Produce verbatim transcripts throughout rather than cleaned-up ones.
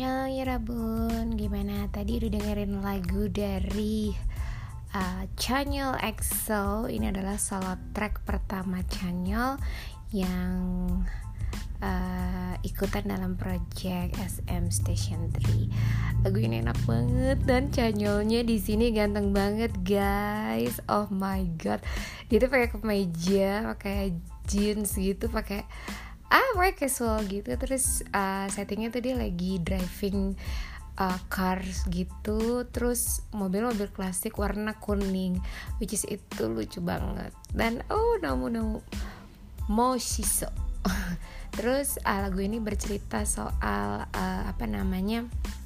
Annyeong Yorobun. Gimana tadi udah dengerin lagu dari uh, Chanyeol E X O. Ini adalah solo track pertama Chanyeol yang uh, ikutan dalam project S M Station tiga. Lagu ini enak banget dan Chanyeolnya di sini ganteng banget, guys. Oh my god. Dia tuh pakai kemeja, pakai jeans gitu, pakai ah pakai casual gitu. Terus uh, settingnya tuh dia lagi driving uh, cars gitu. Terus mobil-mobil klasik warna kuning, which is itu lucu banget. Dan oh namu namu Moshiso. Terus uh, lagu ini bercerita soal uh, apa namanya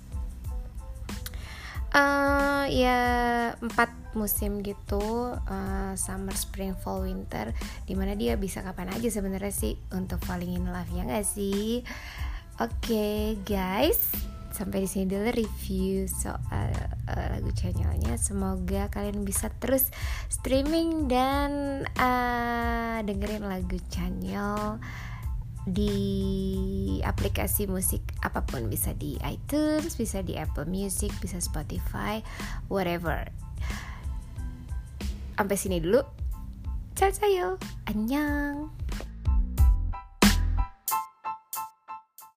uh, ya empat musim gitu, uh, summer, spring, fall, winter, dimana dia bisa kapan aja sebenarnya sih untuk falling in love, ya nggak sih? Oke okay, guys, sampai di sini dulu review soal uh, lagu Chanyeolnya. Semoga kalian bisa terus streaming dan uh, dengerin lagu Chanyeol di aplikasi musik apapun, bisa di iTunes, bisa di Apple Music, bisa Spotify, whatever. Sampai sini dulu. Cacayo, annyeong.